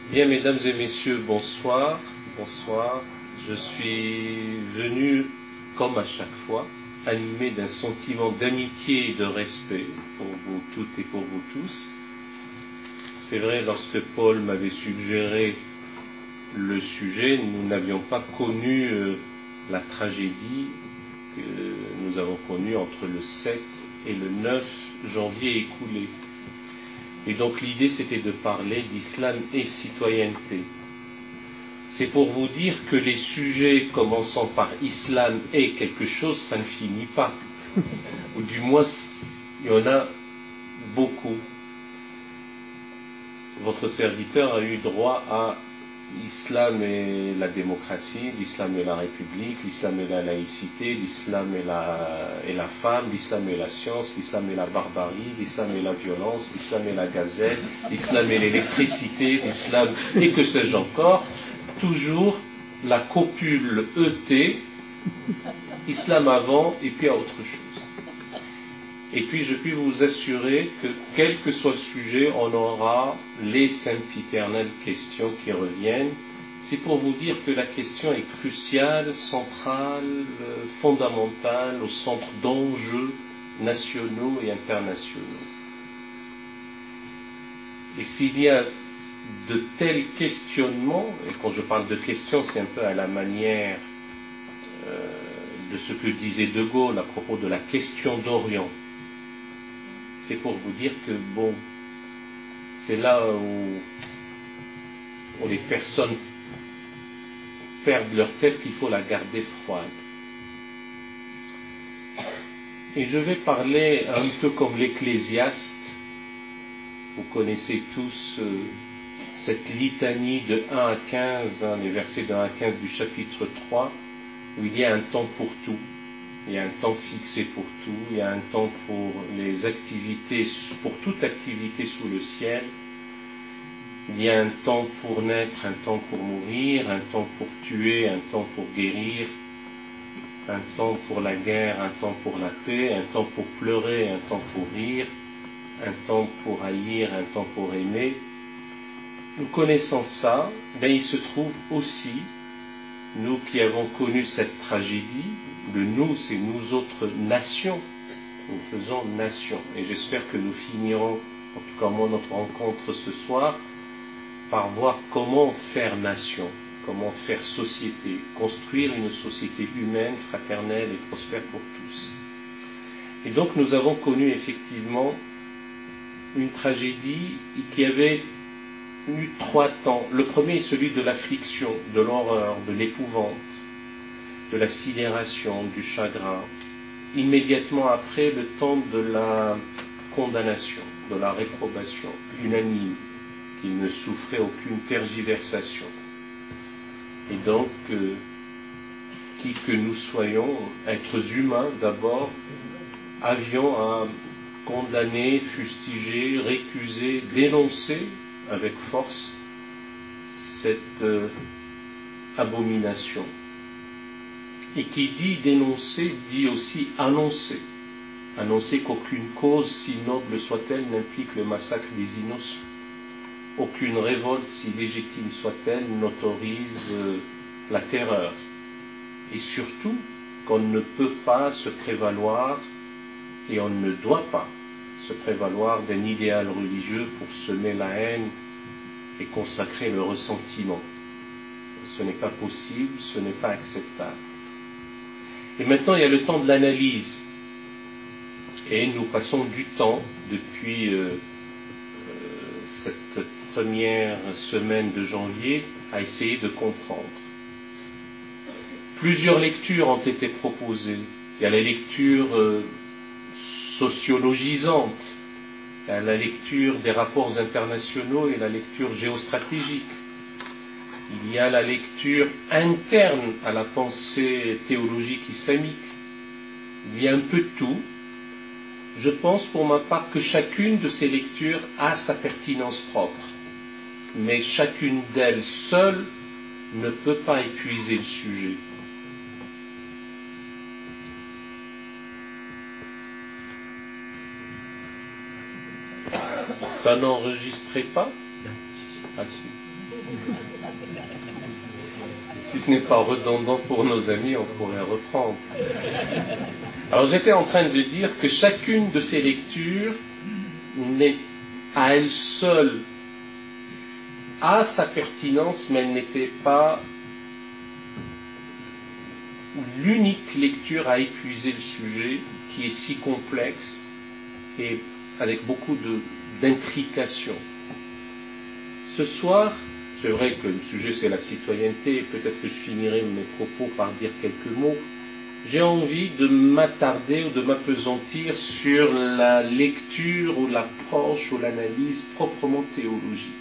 Bien, mesdames et messieurs, bonsoir. Bonsoir. Je suis venu, comme à chaque fois, animé d'un sentiment d'amitié et de respect pour vous toutes et pour vous tous. C'est vrai, lorsque Paul m'avait suggéré le sujet, nous n'avions pas connu la tragédie que nous avons connue entre le 7 et le 9 janvier écoulé. Et donc l'idée, c'était de parler d'islam et citoyenneté. C'est pour vous dire que les sujets commençant par islam et quelque chose, ça ne finit pas. Ou du moins, il y en a beaucoup. Votre serviteur a eu droit à l'islam et la démocratie, l'islam et la république, l'islam et la laïcité, l'islam et la femme, l'islam et la science, l'islam et la barbarie, l'islam et la violence, l'islam et la gazelle, l'islam et l'électricité, l'islam et que sais-je encore. Toujours la copule ET, islam avant et puis à autre chose. Et puis je puis vous assurer que quel que soit le sujet, on aura les sempiternelles questions qui reviennent. C'est pour vous dire que la question est cruciale, centrale, fondamentale, au centre d'enjeux nationaux et internationaux. Et s'il y a de tels questionnements, et quand je parle de questions, c'est un peu à la manière de ce que disait De Gaulle à propos de la question d'Orient. C'est pour vous dire que, bon, c'est là où les personnes perdent leur tête qu'il faut la garder froide. Et je vais parler un peu comme l'Ecclésiaste. Vous connaissez tous cette litanie de 1 à 15, les versets de 1 à 15 du chapitre 3, où il y a un temps pour tout. Il y a un temps fixé pour tout, il y a un temps pour les activités, pour toute activité sous le ciel. Il y a un temps pour naître, un temps pour mourir, un temps pour tuer, un temps pour guérir, un temps pour la guerre, un temps pour la paix, un temps pour pleurer, un temps pour rire, un temps pour haïr, un temps pour aimer. Nous connaissons ça, mais il se trouve aussi, nous qui avons connu cette tragédie, le nous, c'est nous autres nations, nous faisons nation. Et j'espère que nous finirons, en tout cas moi, notre rencontre ce soir, par voir comment faire nation, comment faire société, construire une société humaine, fraternelle et prospère pour tous. Et donc nous avons connu effectivement une tragédie qui avait eu 3 temps. Le premier est celui de l'affliction, de l'horreur, de l'épouvante, de la sidération, du chagrin. Immédiatement après, le temps de la condamnation, de la réprobation, unanime, qui ne souffrait aucune tergiversation. Et donc, qui que nous soyons, êtres humains d'abord, avions à condamner, fustiger, récuser, dénoncer avec force cette abomination. Et qui dit dénoncer, dit aussi annoncer. Annoncer qu'aucune cause, si noble soit-elle, n'implique le massacre des innocents. Aucune révolte, si légitime soit-elle, n'autorise la terreur. Et surtout, qu'on ne peut pas se prévaloir, et on ne doit pas se prévaloir d'un idéal religieux pour semer la haine et consacrer le ressentiment. Ce n'est pas possible, ce n'est pas acceptable. Et maintenant, il y a le temps de l'analyse. Et nous passons du temps, depuis cette première semaine de janvier, à essayer de comprendre. Plusieurs lectures ont été proposées. Il y a la lecture sociologisante, il y a la lecture des rapports internationaux et la lecture géostratégique. Il y a la lecture interne à la pensée théologique islamique. Il y a un peu de tout. Je pense pour ma part que chacune de ces lectures a sa pertinence propre. Mais chacune d'elles seule ne peut pas épuiser le sujet. Ça n'enregistrait pas? Ah si. Si ce n'est pas redondant pour nos amis, on pourrait reprendre. Alors j'étais en train de dire que chacune de ces lectures n'est à elle seule a sa pertinence, mais elle n'était pas l'unique lecture à épuiser le sujet qui est si complexe et avec beaucoup d'intrication. Ce soir, c'est vrai que le sujet c'est la citoyenneté, et peut-être que je finirai mes propos par dire quelques mots. J'ai envie de m'attarder ou de m'appesantir sur la lecture ou l'approche ou l'analyse proprement théologique.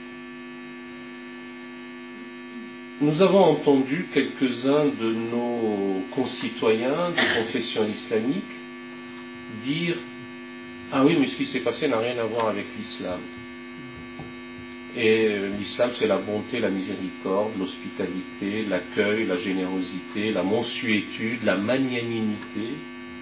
Nous avons entendu quelques-uns de nos concitoyens de confession islamique dire « Ah oui, mais ce qui s'est passé n'a rien à voir avec l'islam. Et l'islam, c'est la bonté, la miséricorde, l'hospitalité, l'accueil, la générosité, la mansuétude, la magnanimité. »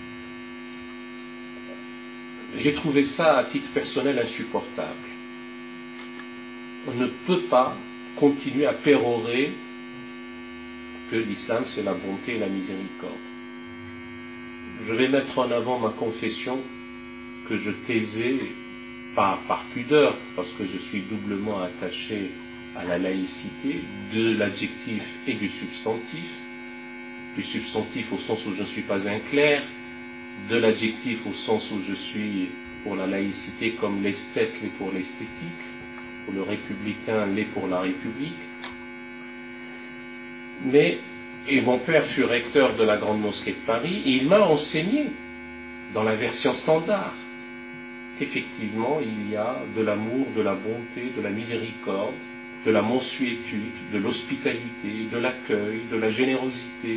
J'ai trouvé ça, à titre personnel, insupportable. On ne peut pas continuer à pérorer que l'islam, c'est la bonté et la miséricorde. Je vais mettre en avant ma confession que je taisais, pas par pudeur, parce que je suis doublement attaché à la laïcité, de l'adjectif et du substantif au sens où je ne suis pas un clerc, de l'adjectif au sens où je suis pour la laïcité comme l'esthète l'est pour l'esthétique, pour le républicain l'est pour la République. Et mon père fut recteur de la Grande Mosquée de Paris, et il m'a enseigné, dans la version standard, qu'effectivement il y a de l'amour, de la bonté, de la miséricorde, de la mansuétude, de l'hospitalité, de l'accueil, de la générosité.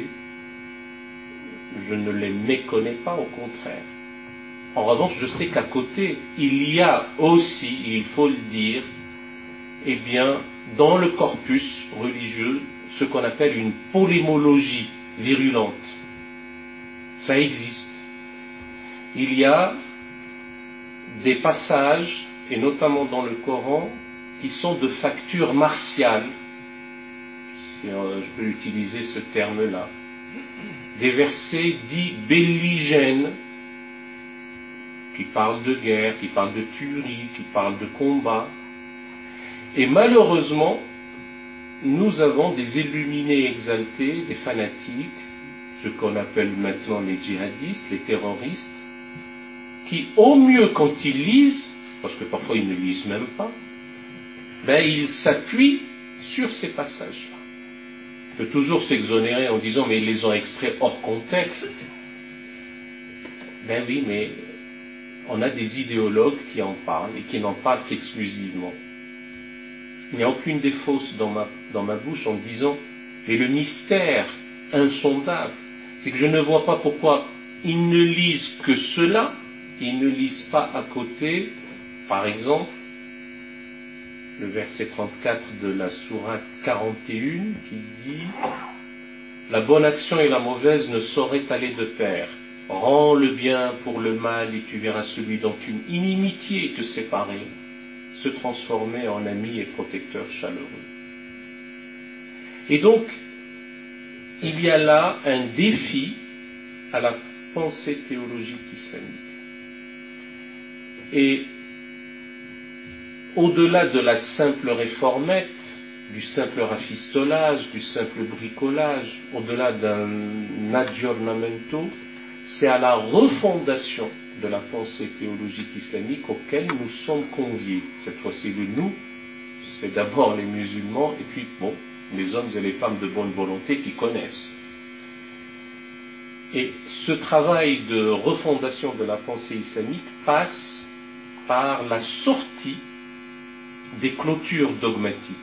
Je ne les méconnais pas, au contraire. En revanche, je sais qu'à côté, il y a aussi, il faut le dire, eh bien, dans le corpus religieux, ce qu'on appelle une polémologie virulente. Ça existe. Il y a des passages, et notamment dans le Coran, qui sont de facture martiale, si je peux utiliser ce terme-là, des versets dits belligènes, qui parlent de guerre, qui parlent de tuerie, qui parlent de combat. Et malheureusement, nous avons des illuminés exaltés, des fanatiques, ce qu'on appelle maintenant les djihadistes, les terroristes, qui au mieux quand ils lisent, parce que parfois ils ne lisent même pas, ils s'appuient sur ces passages-là. On peut toujours s'exonérer en disant mais ils les ont extraits hors contexte. Ben oui, mais on a des idéologues qui en parlent et qui n'en parlent qu'exclusivement. Il n'y a aucune des fausses dans ma bouche en disant mais le mystère insondable, c'est que je ne vois pas pourquoi ils ne lisent que cela, ils ne lisent pas à côté, par exemple, le verset 34 de la sourate 41 qui dit « La bonne action et la mauvaise ne sauraient aller de pair. Rends le bien pour le mal et tu verras celui dont une inimitié te séparait se transformer en ami et protecteur chaleureux. » Et donc, il y a là un défi à la pensée théologique islamique. Et au-delà de la simple réformette, du simple rafistolage, du simple bricolage, au-delà d'un aggiornamento, c'est à la refondation de la pensée théologique islamique auquel nous sommes conviés. Cette fois-ci, le nous, c'est d'abord les musulmans et puis, les hommes et les femmes de bonne volonté qui connaissent. Et ce travail de refondation de la pensée islamique passe par la sortie des clôtures dogmatiques,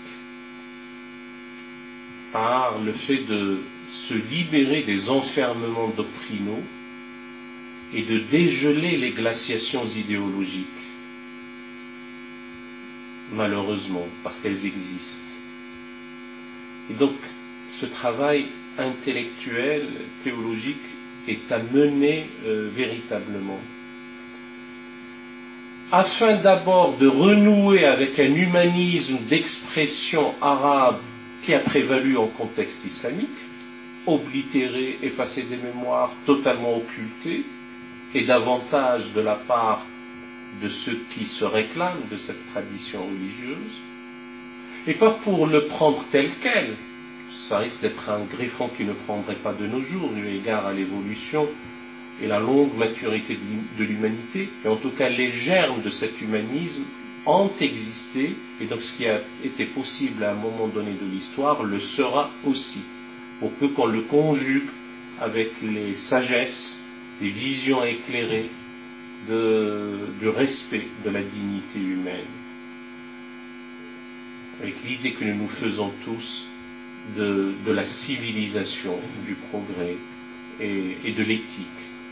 par le fait de se libérer des enfermements doctrinaux et de dégeler les glaciations idéologiques, malheureusement, parce qu'elles existent. Et donc, ce travail intellectuel, théologique, est à mener véritablement. afin d'abord de renouer avec un humanisme d'expression arabe qui a prévalu en contexte islamique, oblitéré, effacé des mémoires, totalement occulté, et davantage de la part de ceux qui se réclament de cette tradition religieuse, et pas pour le prendre tel quel. Ça risque d'être un greffon qui ne prendrait pas de nos jours, eu égard à l'évolution et la longue maturité de l'humanité, et en tout cas les germes de cet humanisme ont existé, et donc ce qui a été possible à un moment donné de l'histoire le sera aussi, pour peu qu'on le conjugue avec les sagesses, les visions éclairées du respect de la dignité humaine, avec l'idée que nous nous faisons tous de la civilisation, du progrès et de l'éthique.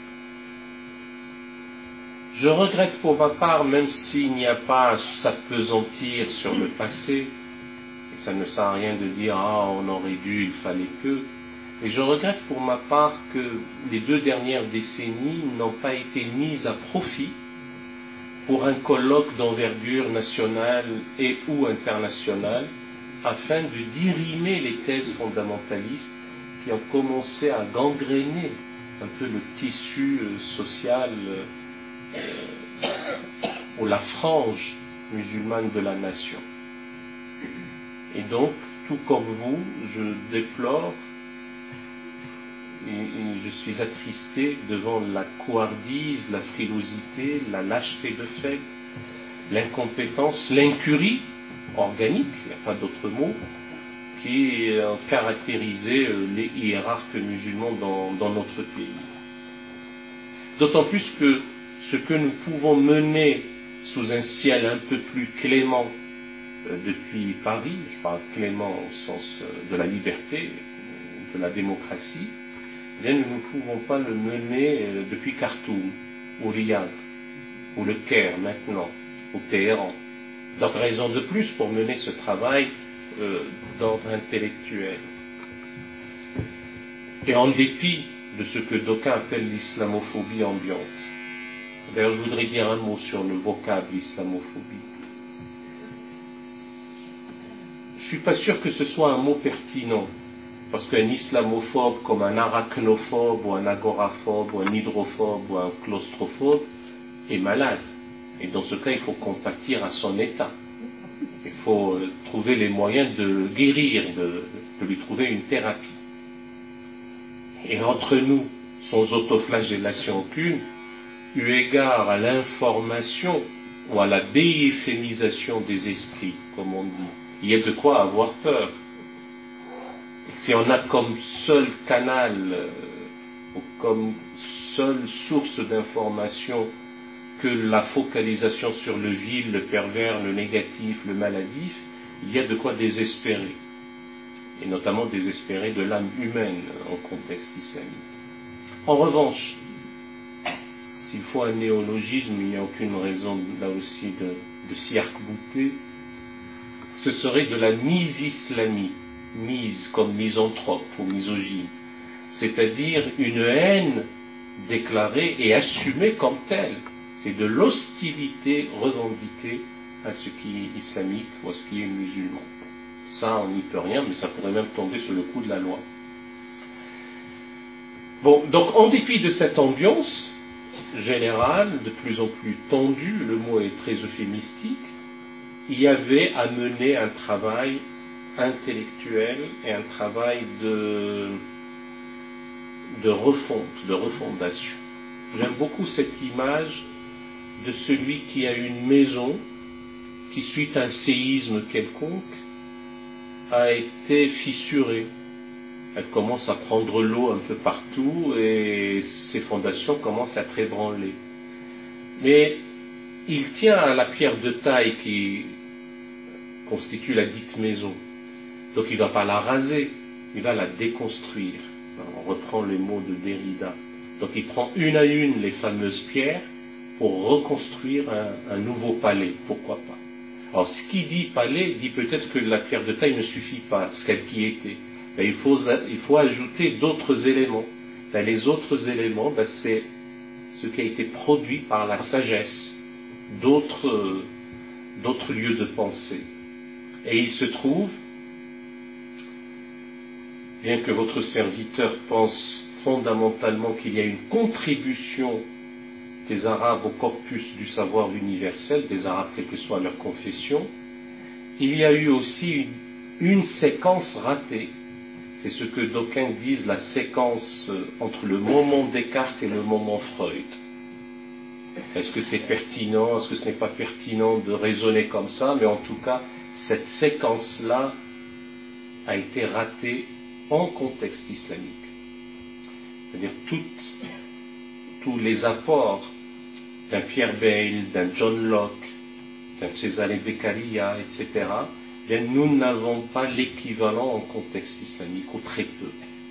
Je regrette pour ma part, même s'il n'y a pas à s'appesantir sur le passé, et ça ne sert à rien de dire « Ah, on aurait dû, il fallait que », mais je regrette pour ma part que les 2 dernières décennies n'ont pas été mises à profit pour un colloque d'envergure nationale et ou internationale afin de dirimer les thèses fondamentalistes qui ont commencé à gangréner un peu le tissu social ou la frange musulmane de la nation. Et donc, tout comme vous, je déplore et je suis attristé devant la couardise, la frilosité, la lâcheté de fait, l'incompétence, l'incurie organique, il n'y a pas d'autre mot, qui ont caractérisé les hiérarques musulmans dans notre pays. D'autant plus que ce que nous pouvons mener sous un ciel un peu plus clément depuis Paris, je parle clément au sens de la liberté, de la démocratie, eh bien nous ne pouvons pas le mener depuis Khartoum, ou Riyad, ou le Caire maintenant, ou Téhéran. Donc raison de plus pour mener ce travail d'ordre intellectuel. Et en dépit de ce que d'aucuns appellent l'islamophobie ambiante. D'ailleurs, je voudrais dire un mot sur le vocable islamophobie. Je ne suis pas sûr que ce soit un mot pertinent, parce qu'un islamophobe comme un arachnophobe, ou un agoraphobe, ou un hydrophobe, ou un claustrophobe est malade. Et dans ce cas, il faut compatir à son état. Il faut trouver les moyens de le guérir, de lui trouver une thérapie. Et entre nous, sans autoflagellation aucune, eu égard à l'information ou à la dééphémisation des esprits, comme on dit, il y a de quoi avoir peur. Et si on a comme seul canal ou comme seule source d'information que la focalisation sur le vil, le pervers, le négatif, le maladif, il y a de quoi désespérer, et notamment désespérer de l'âme humaine en contexte islamique. En revanche, s'il faut un néologisme, il n'y a aucune raison là aussi de s'y arc-bouter, ce serait de la mise-islamie, mise comme misanthrope ou misogyne, c'est-à-dire une haine déclarée et assumée comme telle. C'est de l'hostilité revendiquée à ce qui est islamique ou à ce qui est musulman. Ça, on n'y peut rien, mais ça pourrait même tomber sur le coup de la loi. Bon, donc en dépit de cette ambiance générale, de plus en plus tendue, le mot est très euphémistique, il y avait à mener un travail intellectuel et un travail de refonte, de refondation. J'aime beaucoup cette image de celui qui a une maison qui, suite à un séisme quelconque, a été fissurée. Elle commence à prendre l'eau un peu partout et ses fondations commencent à être ébranlées. Mais il tient à la pierre de taille qui constitue la dite maison. Donc il ne va pas la raser, il va la déconstruire. On reprend les mots de Derrida. Donc il prend une à une les fameuses pierres pour reconstruire un nouveau palais, pourquoi pas. Alors ce qui dit palais dit peut-être que la pierre de taille ne suffit pas, ce qu'elle qui était. Ben, il faut ajouter d'autres éléments. Ben, les autres éléments, ben, c'est ce qui a été produit par la sagesse d'autres lieux de pensée. Et il se trouve, bien que votre serviteur pense fondamentalement qu'il y a une contribution des Arabes au corpus du savoir universel, des Arabes quelle que soit leur confession, il y a eu aussi une séquence ratée. C'est ce que d'aucuns disent la séquence entre le moment Descartes et le moment Freud. Est-ce que c'est pertinent, est-ce que ce n'est pas pertinent de raisonner comme ça, mais en tout cas, cette séquence-là a été ratée en contexte islamique. C'est-à-dire tous les apports d'un Pierre Bayle, d'un John Locke, d'un Cesare Beccaria, etc., bien, nous n'avons pas l'équivalent en contexte islamique, ou très peu.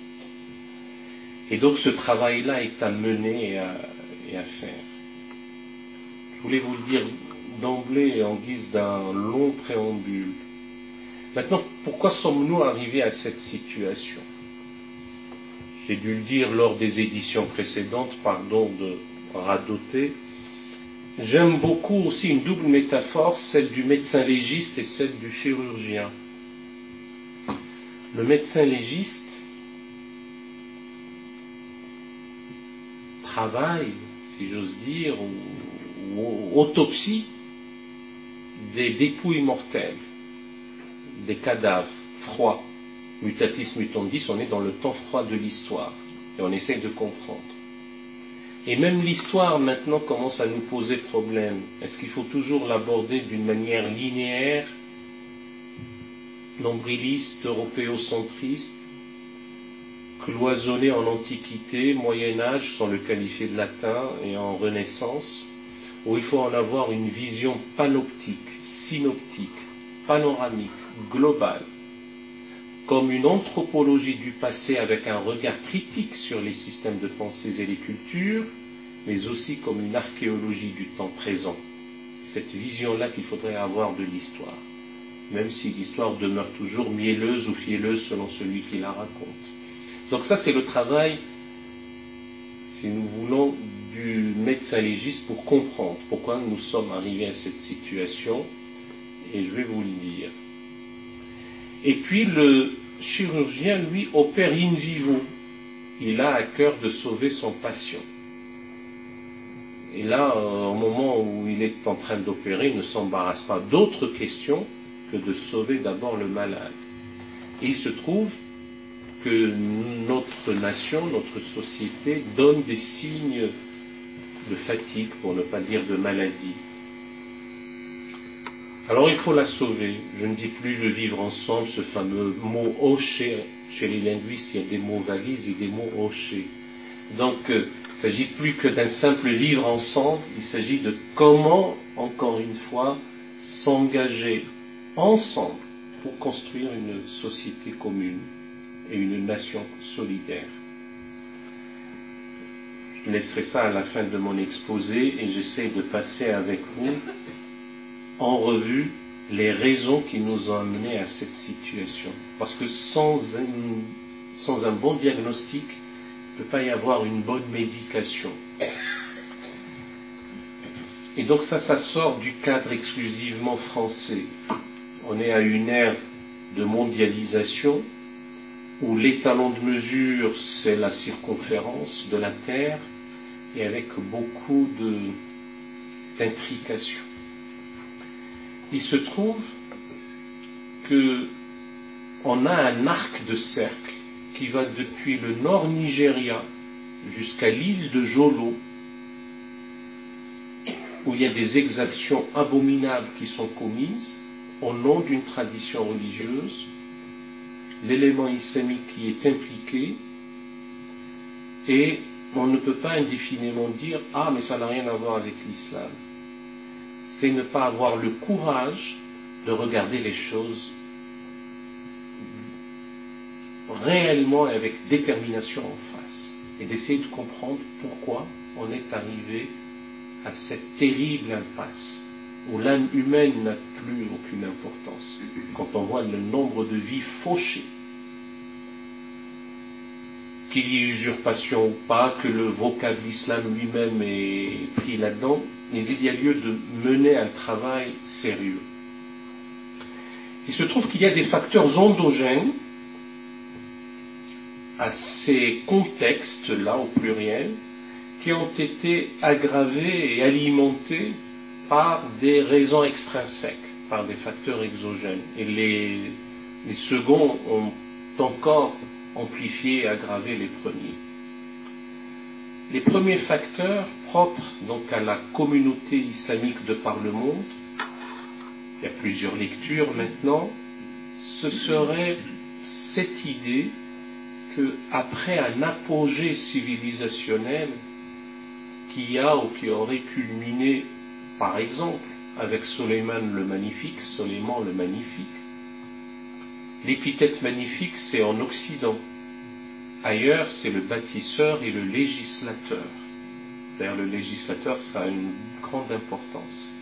Et donc ce travail-là est à mener et à faire. Je voulais vous le dire d'emblée en guise d'un long préambule. Maintenant, pourquoi sommes-nous arrivés à cette situation? J'ai dû le dire lors des éditions précédentes, pardon de radoter. J'aime beaucoup aussi une double métaphore, celle du médecin légiste et celle du chirurgien. Le médecin légiste travaille, si j'ose dire, ou autopsie des dépouilles mortelles, des cadavres froids. Mutatis mutandis, on est dans le temps froid de l'histoire et on essaie de comprendre. Et même l'histoire maintenant commence à nous poser problème. Est-ce qu'il faut toujours l'aborder d'une manière linéaire, nombriliste, européocentriste, cloisonnée en Antiquité, Moyen-Âge, sans le qualifier de latin, et en Renaissance, où il faut en avoir une vision panoptique, synoptique, panoramique, globale, comme une anthropologie du passé avec un regard critique sur les systèmes de pensée et les cultures, mais aussi comme une archéologie du temps présent. C'est cette vision-là qu'il faudrait avoir de l'histoire, même si l'histoire demeure toujours mielleuse ou fielleuse selon celui qui la raconte. Donc ça, c'est le travail, si nous voulons, du médecin légiste pour comprendre pourquoi nous sommes arrivés à cette situation, et je vais vous le dire. Et puis le chirurgien, lui, opère in vivo. Il a à cœur de sauver son patient. Et là, au moment où il est en train d'opérer, il ne s'embarrasse pas d'autre question que de sauver d'abord le malade. Et il se trouve que notre nation, notre société, donne des signes de fatigue, pour ne pas dire de maladie. Alors il faut la sauver. Je ne dis plus le vivre ensemble, ce fameux mot hoché. Chez les linguistes, il y a des mots valises et des mots hochés. Donc il ne s'agit plus que d'un simple vivre ensemble, il s'agit de comment, encore une fois, s'engager ensemble pour construire une société commune et une nation solidaire. Je laisserai ça à la fin de mon exposé et j'essaie de passer avec vous en revue les raisons qui nous ont amenés à cette situation. Parce que sans un bon diagnostic, il ne peut pas y avoir une bonne médication. Et donc ça sort du cadre exclusivement français. On est à une ère de mondialisation où l'étalon de mesure, c'est la circonférence de la Terre, et avec beaucoup d'intrications. Il se trouve qu'on a un arc de cercle qui va depuis le nord Nigeria jusqu'à l'île de Jolo, où il y a des exactions abominables qui sont commises au nom d'une tradition religieuse, l'élément islamique qui est impliqué, et on ne peut pas indéfiniment dire « Ah, mais ça n'a rien à voir avec l'islam ». C'est ne pas avoir le courage de regarder les choses réellement et avec détermination en face, et d'essayer de comprendre pourquoi on est arrivé à cette terrible impasse, où l'âme humaine n'a plus aucune importance, quand on voit le nombre de vies fauchées. Qu'il y ait usurpation ou pas, que le vocable islam lui-même est pris là-dedans, mais il y a lieu de mener un travail sérieux. Il se trouve qu'il y a des facteurs endogènes à ces contextes-là, au pluriel, qui ont été aggravés et alimentés par des raisons extrinsèques, par des facteurs exogènes. Et les seconds ont encore amplifié et aggravé les premiers. Les premiers facteurs propres donc à la communauté islamique de par le monde, il y a plusieurs lectures maintenant, ce serait cette idée qu'après un apogée civilisationnel qui a ou qui aurait culminé, par exemple, avec Soleiman le Magnifique, l'épithète magnifique c'est en Occident. Ailleurs, c'est le bâtisseur et le législateur. D'ailleurs, le législateur, ça a une grande importance.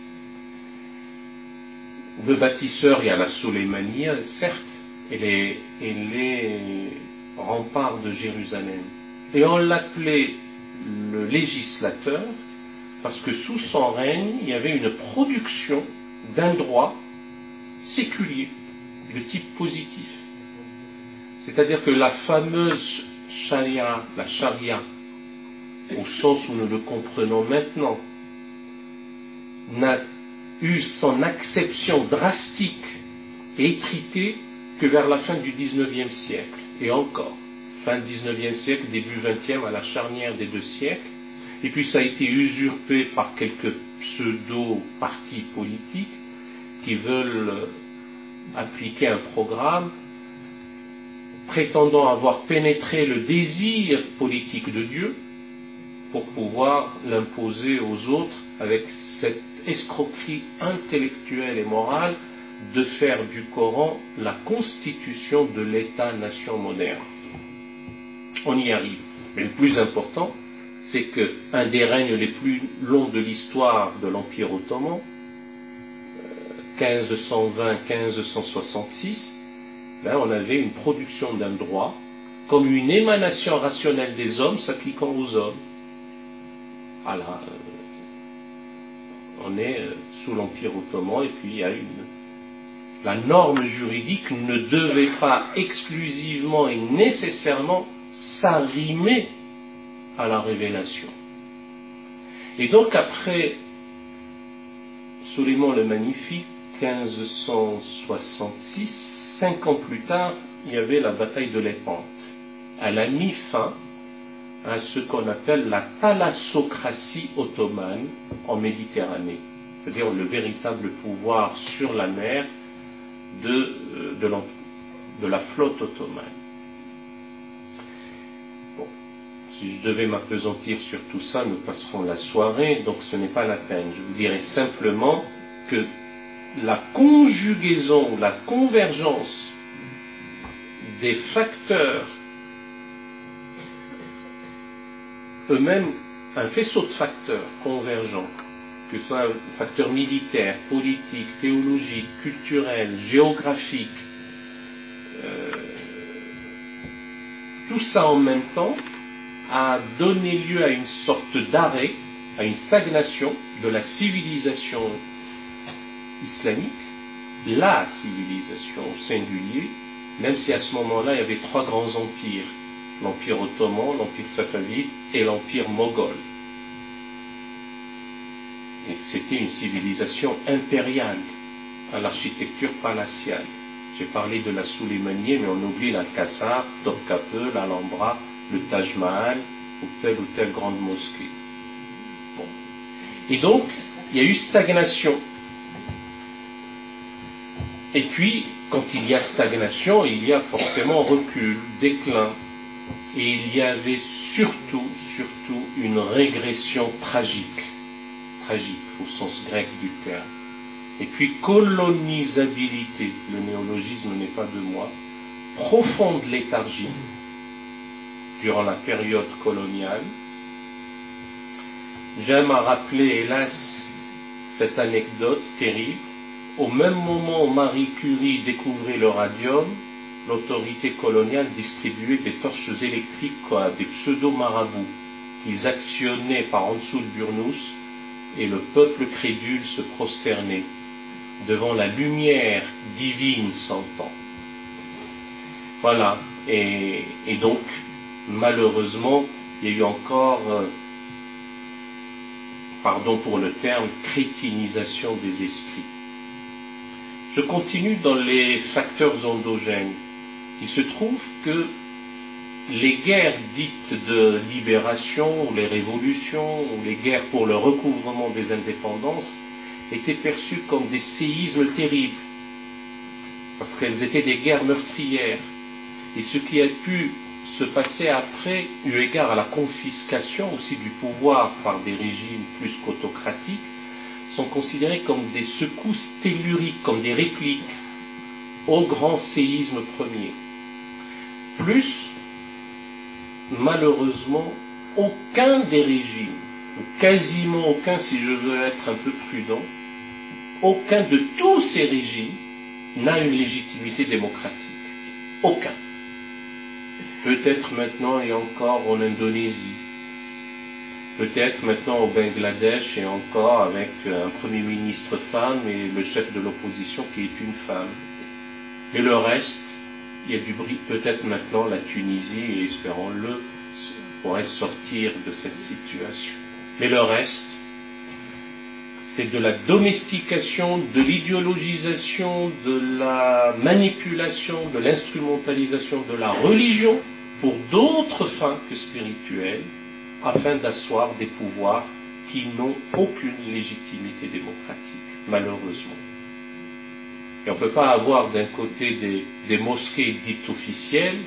Le bâtisseur, il y a la Soleimanie, certes, et les remparts de Jérusalem. Et on l'appelait le législateur parce que sous son règne, il y avait une production d'un droit séculier, de type positif. C'est-à-dire que la fameuse charia, la charia, au sens où nous le comprenons maintenant, n'a eu son acception drastique et étriquée que vers la fin du XIXe siècle. Et encore, fin XIXe siècle, début XXe, à la charnière des deux siècles. Et puis ça a été usurpé par quelques pseudo-partis politiques qui veulent appliquer un programme prétendant avoir pénétré le désir politique de Dieu pour pouvoir l'imposer aux autres avec cette escroquerie intellectuelle et morale de faire du Coran la constitution de l'État-nation moderne. On y arrive. Mais le plus important, c'est qu'un des règnes les plus longs de l'histoire de l'Empire ottoman, 1520-1566, on avait une production d'un droit comme une émanation rationnelle des hommes s'appliquant aux hommes. Voilà, on est sous l'Empire ottoman et puis il y a la norme juridique ne devait pas exclusivement et nécessairement s'arrimer à la révélation. Et donc après Soleiman le Magnifique, 1566, 5 ans plus tard, il y avait la bataille de Lépante. Elle a mis fin à ce qu'on appelle la thalassocratie ottomane en Méditerranée, c'est-à-dire le véritable pouvoir sur la mer de la flotte ottomane. Bon, si je devais m'appesantir sur tout ça, nous passerons la soirée, donc ce n'est pas la peine. Je vous dirais simplement que la conjugaison, la convergence des facteurs eux-mêmes, un faisceau de facteurs convergents, que ce soit un facteur militaire, politique, théologique, culturel, géographique, tout ça en même temps a donné lieu à une sorte d'arrêt, à une stagnation de la civilisation islamique, la civilisation au singulier, même si à ce moment-là il y avait 3 grands empires, l'empire ottoman, l'empire safavide et l'empire moghol. Et c'était une civilisation impériale, à l'architecture palatiale. J'ai parlé de la Souleymanie, mais on oublie l'Alcazar, Topkapi, l'Alhambra, le Taj Mahal, ou telle grande mosquée. Bon. Et donc, il y a eu stagnation. Et puis, quand il y a stagnation, il y a forcément recul, déclin. Et il y avait surtout une régression tragique au sens grec du terme. Et puis colonisabilité, le néologisme n'est pas de moi, profonde léthargie durant la période coloniale. J'aime à rappeler, hélas, cette anecdote terrible. Au même moment où Marie Curie découvrait le radium, l'autorité coloniale distribuait des torches électriques à des pseudo-marabouts qu'ils actionnaient par en dessous de Burnous et le peuple crédule se prosterner devant la lumière divine s'entend. Voilà, et donc, malheureusement, il y a eu encore, pardon pour le terme, crétinisation des esprits. Je continue dans les facteurs endogènes. Il se trouve que les guerres dites de libération, ou les révolutions, ou les guerres pour le recouvrement des indépendances, étaient perçues comme des séismes terribles, parce qu'elles étaient des guerres meurtrières. Et ce qui a pu se passer après, eu égard à la confiscation aussi du pouvoir par des régimes plus qu'autocratiques, sont considérés comme des secousses telluriques, comme des répliques au grand séisme premier. Plus, malheureusement, aucun des régimes, ou quasiment aucun si je veux être un peu prudent, aucun de tous ces régimes n'a une légitimité démocratique. Aucun. Peut-être maintenant et encore en Indonésie, peut-être maintenant au Bangladesh et encore avec un premier ministre femme et le chef de l'opposition qui est une femme. Et le reste, il y a du bruit, peut-être maintenant la Tunisie, et espérons-le, pourrait sortir de cette situation. Mais le reste, c'est de la domestication, de l'idéologisation, de la manipulation, de l'instrumentalisation de la religion pour d'autres fins que spirituelles, afin d'asseoir des pouvoirs qui n'ont aucune légitimité démocratique, malheureusement. Et on ne peut pas avoir d'un côté des mosquées dites officielles,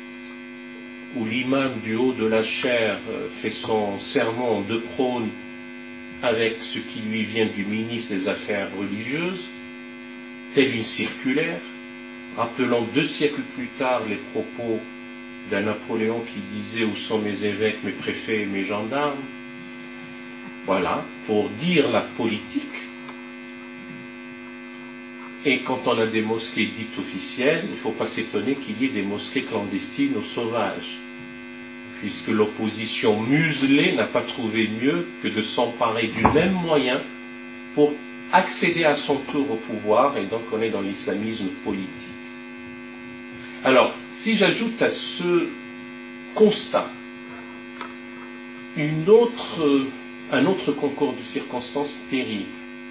où l'imam du haut de la chaire fait son sermon de prône avec ce qui lui vient du ministre des Affaires religieuses, telle une circulaire, rappelant 2 siècles plus tard les propos d'un Napoléon qui disait « Où sont mes évêques, mes préfets et mes gendarmes ?» Voilà, pour dire la politique. Et quand on a des mosquées dites officielles, il ne faut pas s'étonner qu'il y ait des mosquées clandestines aux sauvages, puisque l'opposition muselée n'a pas trouvé mieux que de s'emparer du même moyen pour accéder à son tour au pouvoir, et donc on est dans l'islamisme politique. Alors, si j'ajoute à ce constat un autre concours de circonstances terribles,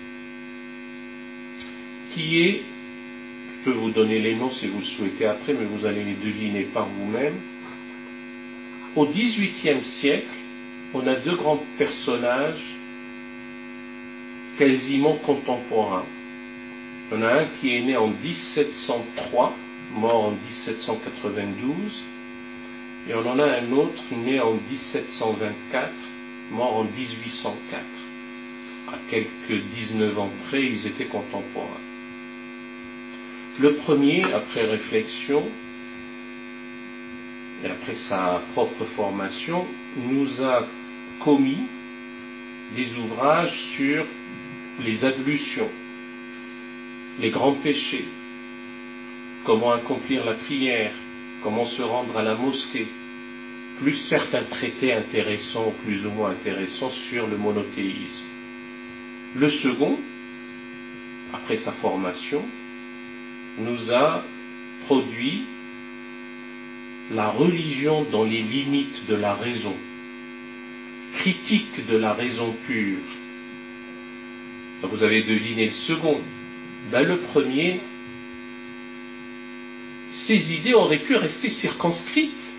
qui est, je peux vous donner les noms si vous le souhaitez après, mais vous allez les deviner par vous-même. Au XVIIIe siècle, on a 2 grands personnages quasiment contemporains. On a un qui est né en 1703, mort en 1792, et on en a un autre né en 1724, mort en 1804. À quelques 19 ans près, ils étaient contemporains. Le premier, après réflexion, et après sa propre formation, nous a commis des ouvrages sur les ablutions, les grands péchés, comment accomplir la prière, comment se rendre à la mosquée, plus certains traités intéressants, plus ou moins intéressants, sur le monothéisme. Le second, après sa formation, nous a produit la religion dans les limites de la raison, critique de la raison pure. Donc vous avez deviné le second. Le premier, ces idées auraient pu rester circonscrites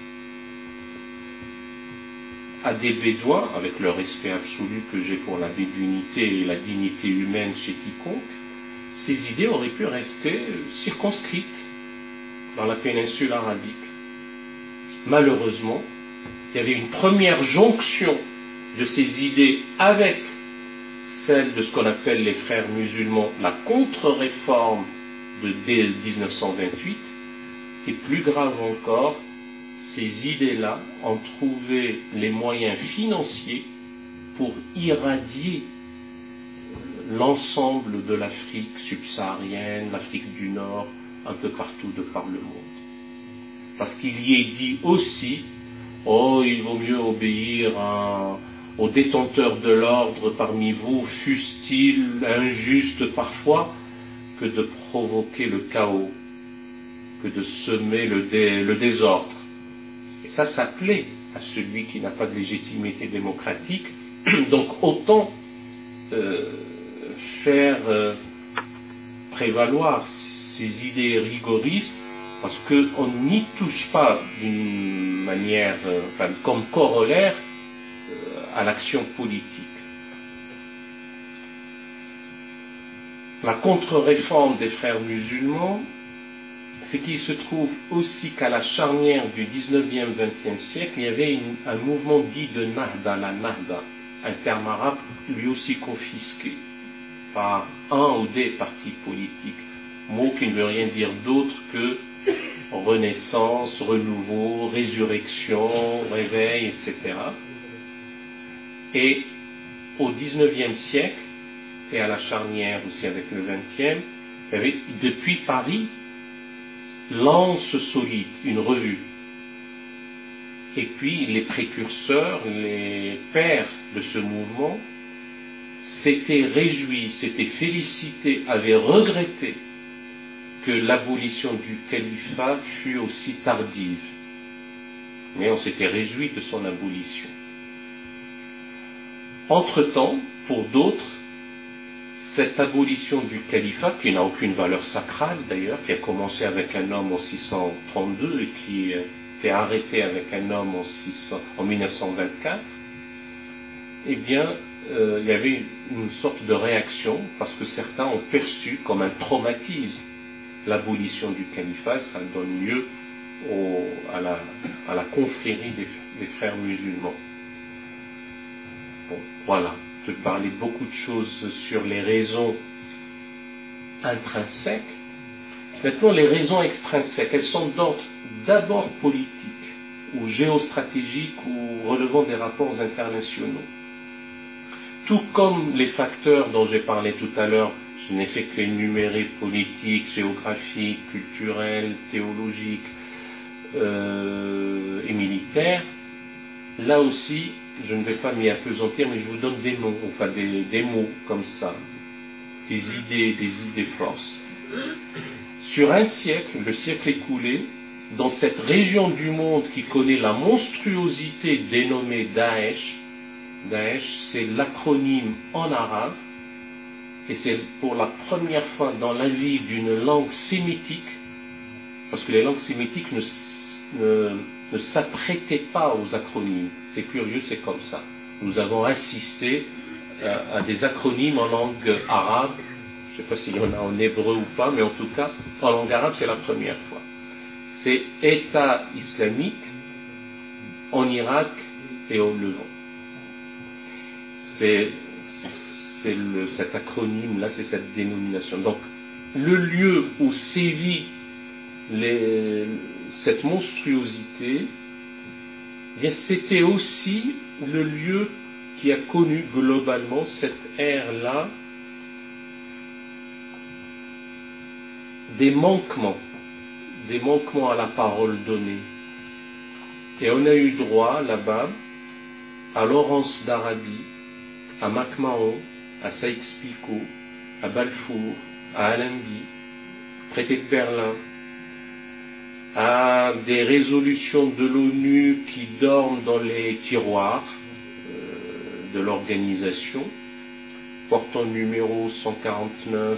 à des bédouins, avec le respect absolu que j'ai pour la bédouinité et la dignité humaine chez quiconque. Ces idées auraient pu rester circonscrites dans la péninsule arabique. Malheureusement, il y avait une première jonction de ces idées avec celle de ce qu'on appelle les frères musulmans, la contre-réforme dès 1928, et plus grave encore, ces idées-là ont trouvé les moyens financiers pour irradier l'ensemble de l'Afrique subsaharienne, l'Afrique du Nord, un peu partout de par le monde. Parce qu'il y est dit aussi, il vaut mieux obéir aux détenteurs de l'ordre parmi vous, fussent-ils injustes parfois, que de provoquer le chaos, que de semer le désordre. Et ça plaît à celui qui n'a pas de légitimité démocratique. Donc autant faire prévaloir ces idées rigoristes, parce qu'on n'y touche pas d'une manière, comme corollaire à l'action politique. La contre-réforme des frères musulmans, c'est qu'il se trouve aussi qu'à la charnière du 19e, 20e siècle, il y avait un mouvement dit de Nahda, la Nahda, un terme arabe lui aussi confisqué par un ou des partis politiques, mot qui ne veut rien dire d'autre que renaissance, renouveau, résurrection, réveil, etc. Et au 19e siècle, et à la charnière aussi avec le 20e, il y avait depuis Paris Lance Solide, une revue. Et puis les précurseurs, les pères de ce mouvement, s'étaient réjouis, s'étaient félicités, avaient regretté que l'abolition du califat fût aussi tardive. Mais on s'était réjoui de son abolition. Entre-temps, pour d'autres, cette abolition du califat, qui n'a aucune valeur sacrale d'ailleurs, qui a commencé avec un homme en 632 et qui était arrêté avec un homme en 1924, eh bien, il y avait une sorte de réaction, parce que certains ont perçu comme un traumatisme l'abolition du califat. Ça donne lieu à la confrérie des frères musulmans. Bon, voilà. Je parlais beaucoup de choses sur les raisons intrinsèques. Maintenant, les raisons extrinsèques, elles sont d'ordre d'abord politique, ou géostratégique, ou relevant des rapports internationaux. Tout comme les facteurs dont j'ai parlé tout à l'heure, je n'ai fait qu'énumérer politique, géographique, culturel, théologique et militaire, là aussi, je ne vais pas m'y appesantir, mais je vous donne des noms, enfin des mots comme ça, des idées forces. Sur un siècle, le siècle écoulé, dans cette région du monde qui connaît la monstruosité dénommée Daesh, c'est l'acronyme en arabe, et c'est pour la première fois dans la vie d'une langue sémitique, parce que les langues sémitiques ne s'apprêtaient pas aux acronymes. C'est curieux, c'est comme ça. Nous avons assisté à des acronymes en langue arabe. Je ne sais pas s'il y en a en hébreu ou pas, mais en tout cas, en langue arabe, c'est la première fois. C'est État islamique en Irak et au Levant. Cet acronyme-là, c'est cette dénomination. Donc, le lieu où sévit cette monstruosité, c'était aussi le lieu qui a connu globalement cette ère-là des manquements à la parole donnée. Et on a eu droit là-bas à Laurence d'Arabie, à MacMahon, à Sykes-Picot, à Balfour, à Allenby, traité de Berlin, à des résolutions de l'ONU qui dorment dans les tiroirs de l'organisation, portant numéro 149,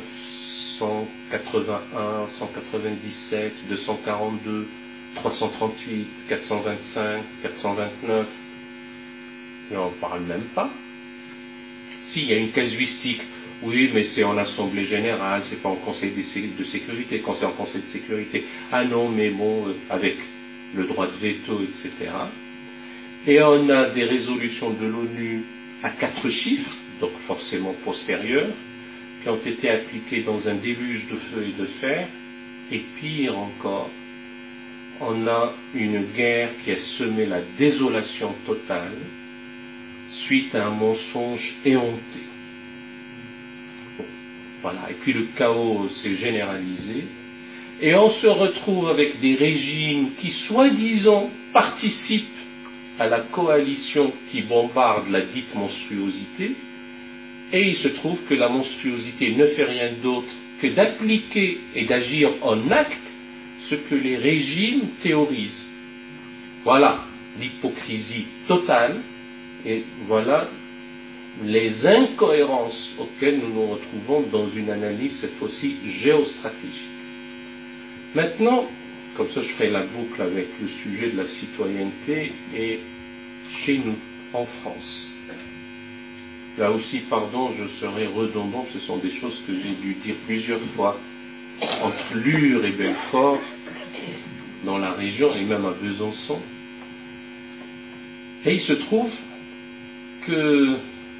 181, 197, 242, 338, 425, 429, et on ne parle même pas. Si, il y a une casuistique, oui, mais c'est en assemblée générale, c'est pas en conseil de sécurité. Quand c'est en conseil de sécurité, ah non, mais bon, avec le droit de veto, etc. Et on a des résolutions de l'ONU à 4 chiffres, donc forcément postérieures, qui ont été appliquées dans un déluge de feu et de fer. Et pire encore, on a une guerre qui a semé la désolation totale suite à un mensonge éhonté. Bon, voilà. Et puis le chaos s'est généralisé, et on se retrouve avec des régimes qui, soi-disant, participent à la coalition qui bombarde la dite monstruosité, et il se trouve que la monstruosité ne fait rien d'autre que d'appliquer et d'agir en acte ce que les régimes théorisent. Voilà l'hypocrisie totale, et voilà les incohérences auxquelles nous nous retrouvons dans une analyse cette fois-ci géostratégique. Maintenant, comme ça je ferai la boucle avec le sujet de la citoyenneté et chez nous, en France. Là aussi, pardon, je serai redondant, ce sont des choses que j'ai dû dire plusieurs fois, entre Lure et Belfort, dans la région, et même à Besançon. Et il se trouve que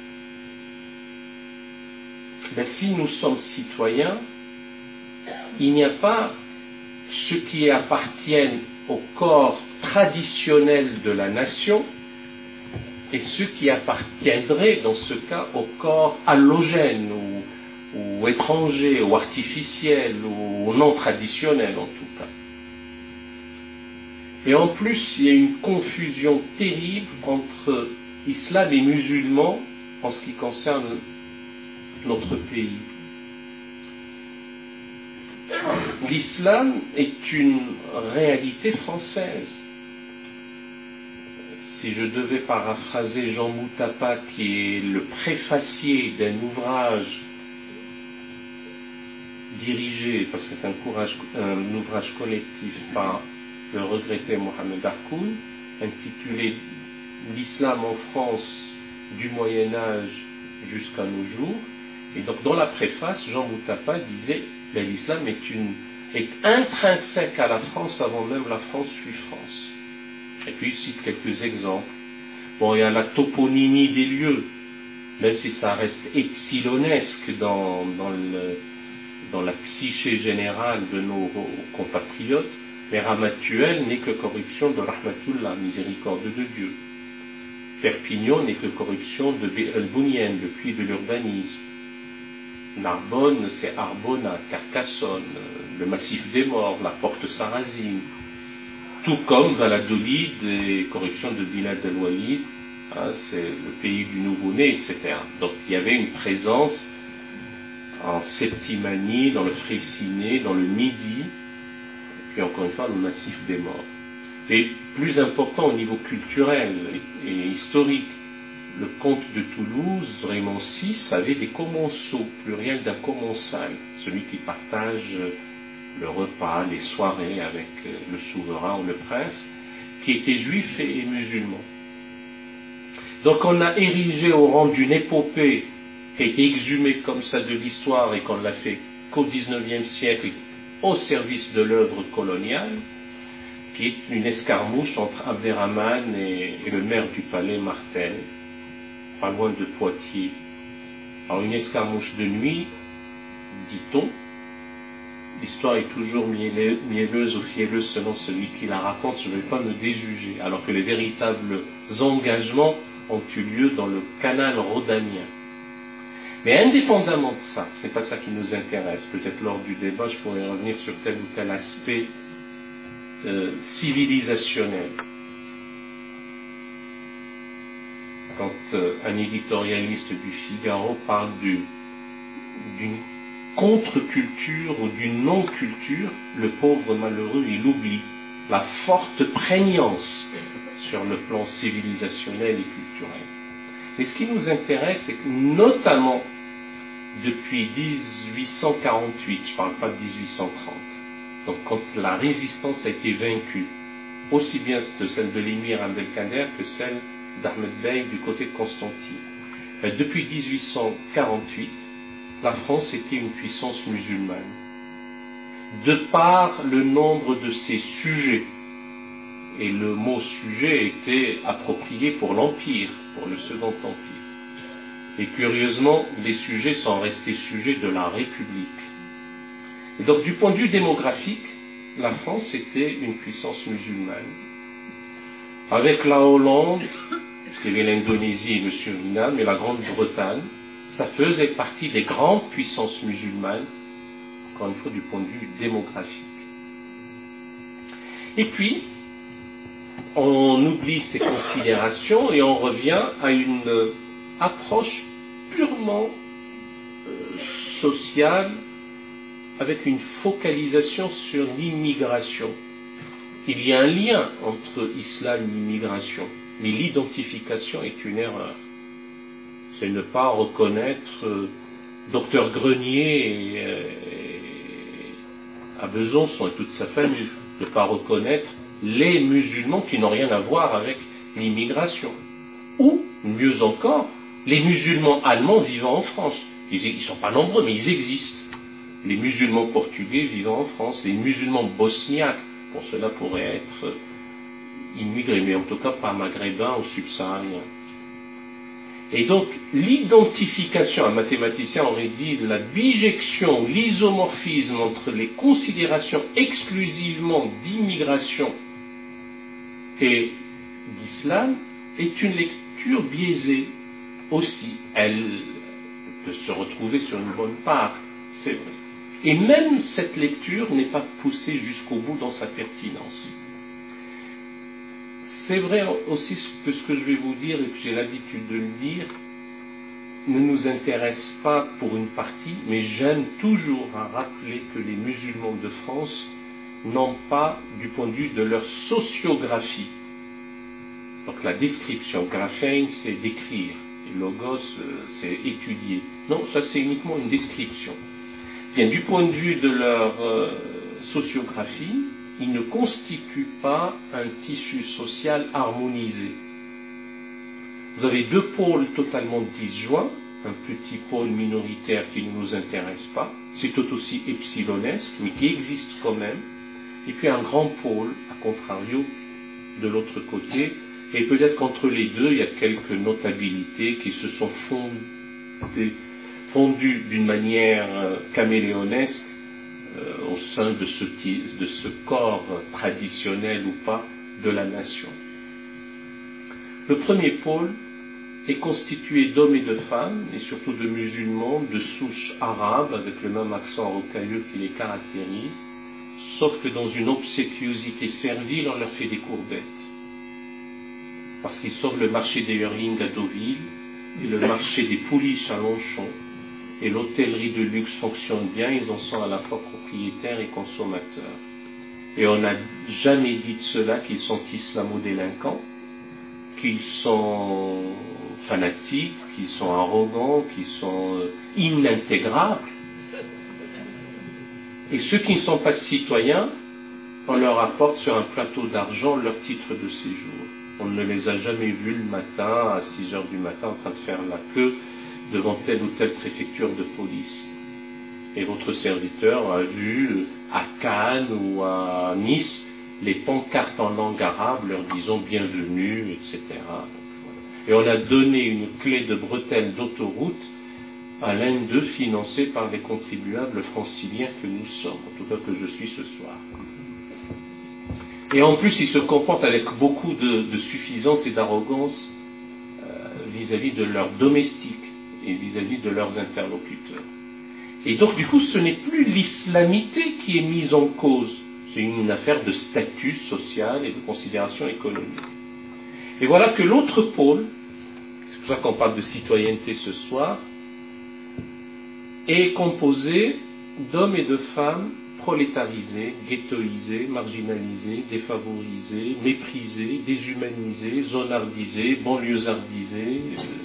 si nous sommes citoyens, il n'y a pas ceux qui appartiennent au corps traditionnel de la nation et ceux qui appartiendraient dans ce cas au corps allogène ou étranger ou artificiel ou non traditionnel en tout cas. Et en plus, il y a une confusion terrible entre islam et musulmans en ce qui concerne notre pays. L'islam est une réalité française. Si je devais paraphraser Jean Moutapa, qui est le préfacier d'un ouvrage dirigé, parce que c'est un ouvrage collectif par le regretté Mohamed Harkoun, intitulé L'islam en France du Moyen-Âge jusqu'à nos jours. Et donc dans la préface, Jean Moutapa disait que l'islam est intrinsèque à la France avant même la France fût France. Et puis il cite quelques exemples. Bon, il y a la toponymie des lieux, même si ça reste epsilonesque dans la psyché générale de nos compatriotes, mais Ramatuel n'est que corruption de Rahmatullah, miséricorde de Dieu. Perpignan n'est que corruption de El-Bounienne, le puits de l'urbanisme. Narbonne, c'est Arbona, Carcassonne, le massif des morts, la porte Sarrazine. Tout comme Valladolid et corruption de Bilad el-Walid, c'est le pays du nouveau-né, etc. Donc il y avait une présence en Septimanie, dans le Fraissinet, dans le Midi, et puis encore une fois le massif des morts. Et plus important au niveau culturel et historique, le comte de Toulouse, Raymond VI, avait des commensaux, pluriel d'un commensal, celui qui partage le repas, les soirées avec le souverain ou le prince, qui était juif et musulman. Donc on a érigé au rang d'une épopée qui a été exhumée comme ça de l'histoire et qu'on l'a fait qu'au XIXe siècle au service de l'œuvre coloniale, qui est une escarmouche entre Abderrahmane et le maire du palais Martel, pas loin de Poitiers. Alors une escarmouche de nuit, dit-on, l'histoire est toujours mielleuse ou fielleuse selon celui qui la raconte, je ne vais pas me déjuger, alors que les véritables engagements ont eu lieu dans le canal rhodanien. Mais indépendamment de ça, ce n'est pas ça qui nous intéresse. Peut-être lors du débat, je pourrais revenir sur tel ou tel aspect civilisationnel. Quand un éditorialiste du Figaro parle d'une contre-culture ou d'une non-culture, le pauvre malheureux, il oublie la forte prégnance sur le plan civilisationnel et culturel. Et ce qui nous intéresse, c'est que notamment depuis 1848, je ne parle pas de 1830, donc quand la résistance a été vaincue, aussi bien de celle de l'émir Abdelkader que celle d'Ahmed Bey du côté de Constantine. Depuis 1848, la France était une puissance musulmane. De par le nombre de ses sujets, et le mot sujet était approprié pour l'Empire, pour le Second Empire. Et curieusement, les sujets sont restés sujets de la République. Et donc, du point de vue démographique, la France était une puissance musulmane. Avec la Hollande, parce qu'il y avait l'Indonésie et le Suriname, et la Grande-Bretagne, ça faisait partie des grandes puissances musulmanes, encore une fois du point de vue démographique. Et puis, on oublie ces considérations et on revient à une approche purement sociale, avec une focalisation sur l'immigration. Il y a un lien entre islam et l'immigration, mais l'identification est une erreur. C'est ne pas reconnaître Docteur Grenier à Besançon et toute sa famille, ne pas reconnaître les musulmans qui n'ont rien à voir avec l'immigration. Ou, mieux encore, les musulmans allemands vivant en France. Ils ne sont pas nombreux, mais ils existent. Les musulmans portugais vivant en France, les musulmans bosniaques, bon, cela pourrait être immigrés, mais en tout cas pas maghrébins ou subsahariens. Et donc, l'identification, un mathématicien aurait dit, la bijection, l'isomorphisme entre les considérations exclusivement d'immigration et d'islam est une lecture biaisée aussi. Elle peut se retrouver sur une bonne part, c'est vrai. Et même cette lecture n'est pas poussée jusqu'au bout dans sa pertinence. C'est vrai aussi que ce que je vais vous dire, et que j'ai l'habitude de le dire, ne nous intéresse pas pour une partie, mais j'aime toujours à rappeler que les musulmans de France n'ont pas, du point de vue de leur sociographie, donc la description, graphein c'est décrire, et logos c'est étudier. Non, ça c'est uniquement une description. Bien, du point de vue de leur sociographie, ils ne constituent pas un tissu social harmonisé. Vous avez deux pôles totalement disjoints, un petit pôle minoritaire qui ne nous intéresse pas, c'est tout aussi epsilonesque, mais qui existe quand même, et puis un grand pôle, à contrario, de l'autre côté, et peut-être qu'entre les deux, il y a quelques notabilités qui se sont fondues d'une manière caméléonesque au sein de ce corps traditionnel ou pas de la nation. Le premier pôle est constitué d'hommes et de femmes, et surtout de musulmans, de souche arabe, avec le même accent rocailleux qui les caractérise, sauf que dans une obséquiosité servile, on leur fait des courbettes. Parce qu'ils sauvent le marché des Hurling à Deauville, et le marché des pouliches à Longchamp, et l'hôtellerie de luxe fonctionne bien, ils en sont à la fois propriétaires et consommateurs. Et on n'a jamais dit de cela qu'ils sont islamo-délinquants, qu'ils sont fanatiques, qu'ils sont arrogants, qu'ils sont inintégrables. Et ceux qui ne sont pas citoyens, on leur apporte sur un plateau d'argent leur titre de séjour. On ne les a jamais vus le matin, à 6 heures du matin, en train de faire la queue devant telle ou telle préfecture de police. Et votre serviteur a vu à Cannes ou à Nice les pancartes en langue arabe leur disant bienvenue, etc. Et on a donné une clé de bretelle d'autoroute à l'un d'eux financé par les contribuables franciliens que nous sommes, en tout cas que je suis ce soir. Et en plus, ils se comportent avec beaucoup de suffisance et d'arrogance vis-à-vis de leurs domestiques et vis-à-vis de leurs interlocuteurs. Et donc, du coup, ce n'est plus l'islamité qui est mise en cause, c'est une affaire de statut social et de considération économique. Et voilà que l'autre pôle, c'est pour ça qu'on parle de citoyenneté ce soir, est composé d'hommes et de femmes prolétarisés, ghettoisés, marginalisés, défavorisés, méprisés, déshumanisés, zonardisés, banlieusardisés,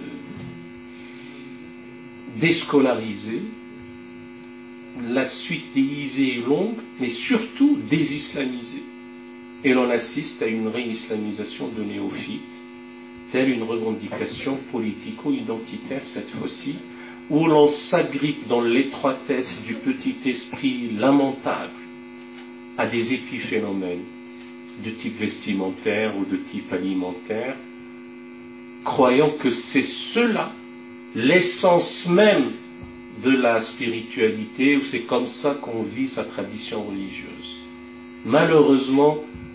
déscolarisés. La suite déguisée est longue, mais surtout désislamisée. Et l'on assiste à une réislamisation de néophytes, telle une revendication politico-identitaire cette fois-ci, où l'on s'agrippe dans l'étroitesse du petit esprit lamentable à des épiphénomènes de type vestimentaire ou de type alimentaire, croyant que c'est cela, l'essence même de la spiritualité, ou c'est comme ça qu'on vit sa tradition religieuse. Malheureusement,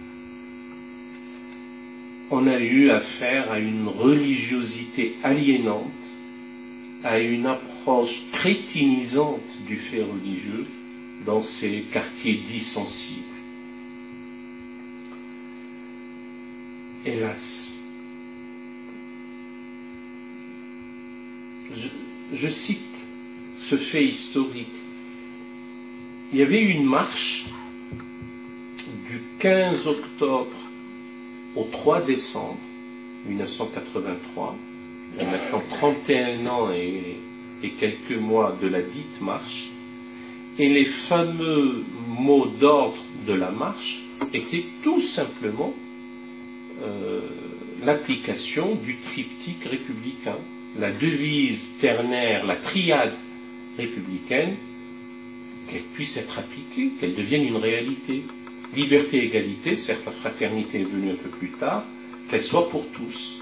on a eu affaire à une religiosité aliénante, à une approche crétinisante du fait religieux dans ces quartiers dits sensibles. hélas. Je cite ce fait historique. Il y avait eu une marche du 15 octobre au 3 décembre 1983, il y a maintenant 31 ans et quelques mois de la dite marche, et les fameux mots d'ordre de la marche étaient tout simplement l'application du triptyque républicain, la devise ternaire, la triade républicaine, qu'elle puisse être appliquée, qu'elle devienne une réalité. Liberté, égalité, certes la fraternité est venue un peu plus tard, qu'elle soit pour tous.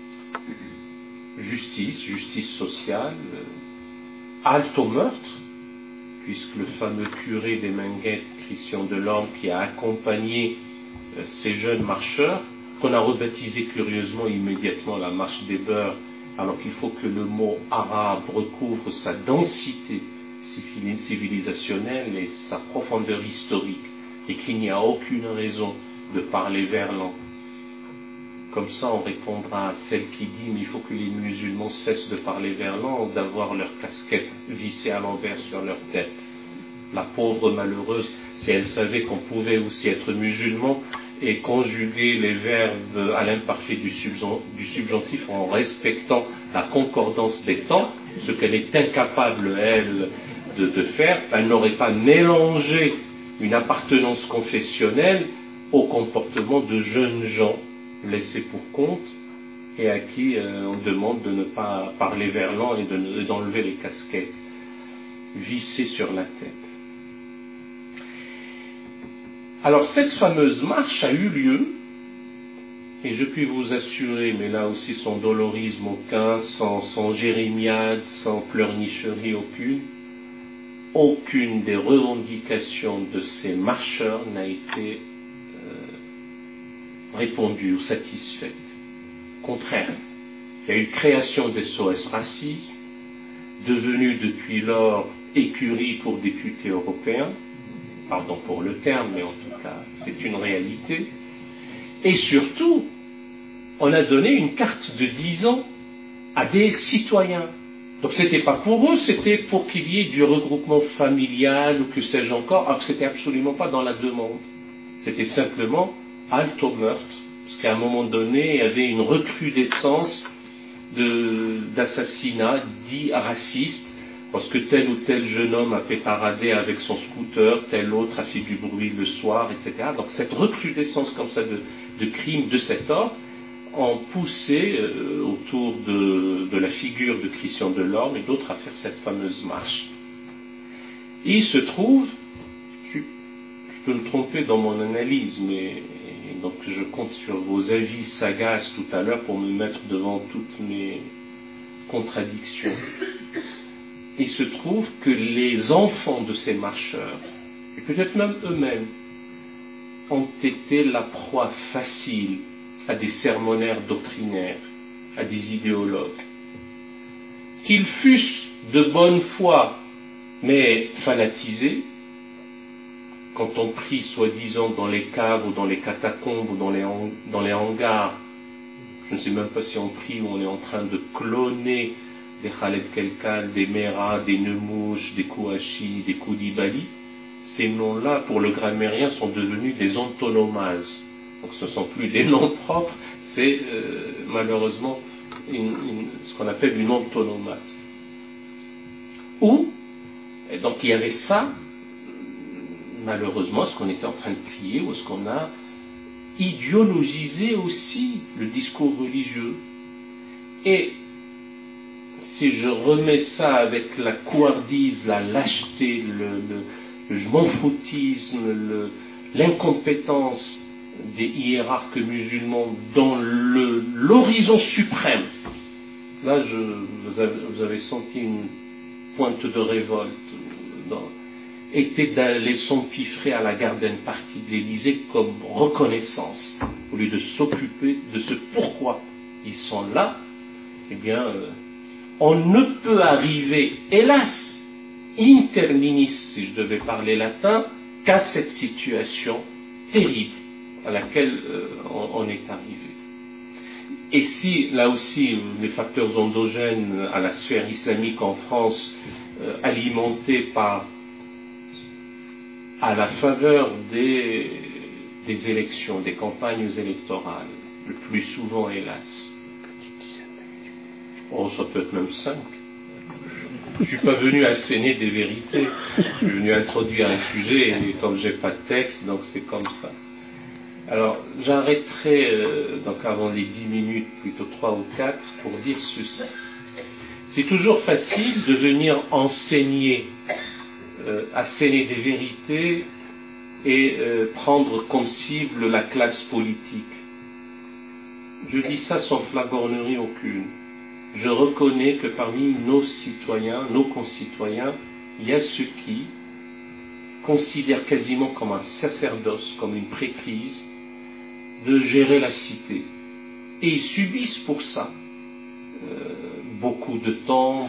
Justice, justice sociale, halte au meurtre, puisque le fameux curé des Minguettes, Christian Delorme, qui a accompagné ces jeunes marcheurs, qu'on a rebaptisé curieusement immédiatement la marche des beurs, alors qu'il faut que le mot arabe recouvre sa densité civilisationnelle et sa profondeur historique, et qu'il n'y a aucune raison de parler verlan. Comme ça, on répondra à celle qui dit « mais il faut que les musulmans cessent de parler verlan ou d'avoir leur casquette vissée à l'envers sur leur tête. » La pauvre malheureuse, si elle savait qu'on pouvait aussi être musulman et conjuguer les verbes à l'imparfait du subjonctif en respectant la concordance des temps, ce qu'elle est incapable, elle, de faire, elle n'aurait pas mélangé une appartenance confessionnelle au comportement de jeunes gens laissés pour compte et à qui on demande de ne pas parler verlan et d'enlever les casquettes vissées sur la tête. Alors cette fameuse marche a eu lieu, et je puis vous assurer, mais là aussi sans dolorisme aucun, sans jérémiade, sans pleurnicherie aucune des revendications de ces marcheurs n'a été répondue ou satisfaite. Au contraire, il y a eu création des SOS racisme, devenu depuis lors écurie pour députés européens, pardon pour le terme, mais en tout cas, c'est une réalité. Et surtout, on a donné une carte de 10 ans à des citoyens. Donc ce n'était pas pour eux, c'était pour qu'il y ait du regroupement familial ou que sais-je encore, alors que ce n'était absolument pas dans la demande. C'était simplement halte au meurtre, parce qu'à un moment donné, il y avait une recrudescence d'assassinats dits racistes, parce que tel ou tel jeune homme a pétaradé avec son scooter, tel autre a fait du bruit le soir, etc. Donc cette recrudescence comme ça de crimes de cet ordre ont poussé autour de la figure de Christian Delorme et d'autres à faire cette fameuse marche. Et il se trouve, je peux me tromper dans mon analyse, mais donc je compte sur vos avis sagaces tout à l'heure pour me mettre devant toutes mes contradictions. Il se trouve que les enfants de ces marcheurs, et peut-être même eux-mêmes, ont été la proie facile à des sermonnaires doctrinaires, à des idéologues. Qu'ils fussent de bonne foi, mais fanatisés, quand on prie soi-disant dans les caves ou dans les catacombes ou dans les hangars, je ne sais même pas si on prie ou on est en train de cloner des Khaled Kelkal, des Mera, des Nemouche, des Kouachi, des Koulibaly, ces noms-là, pour le grammairien, sont devenus des antonomases. Donc ce ne sont plus des noms propres, c'est malheureusement ce qu'on appelle une antonomase. Et donc il y avait ça, malheureusement, ce qu'on était en train de prier, ou ce qu'on a idéologisé aussi le discours religieux. Et si je remets ça avec la couardise, la lâcheté, le je m'en foutisme, l'incompétence des hiérarques musulmans dans l'horizon suprême, là vous avez senti une pointe de révolte, était d'aller s'empiffrer à la garden party de l'Élysée comme reconnaissance, au lieu de s'occuper de ce pourquoi ils sont là. Eh bien, on ne peut arriver, hélas, interminis, si je devais parler latin, qu'à cette situation terrible à laquelle on est arrivé. Et si, là aussi, les facteurs endogènes à la sphère islamique en France, alimentés par, à la faveur des élections, des campagnes électorales, le plus souvent, hélas. Oh, ça peut être même 5. Je ne suis pas venu asséner des vérités. Je suis venu introduire un sujet, et comme je n'ai pas de texte, donc c'est comme ça. Alors, j'arrêterai, donc avant les 10 minutes, plutôt 3 ou 4, pour dire ceci. C'est toujours facile de venir enseigner, asséner des vérités et prendre comme cible la classe politique. Je dis ça sans flagornerie aucune. Je reconnais que parmi nos citoyens, nos concitoyens, il y a ceux qui considèrent quasiment comme un sacerdoce, comme une prêtrise, de gérer la cité. Et ils subissent pour ça beaucoup de temps,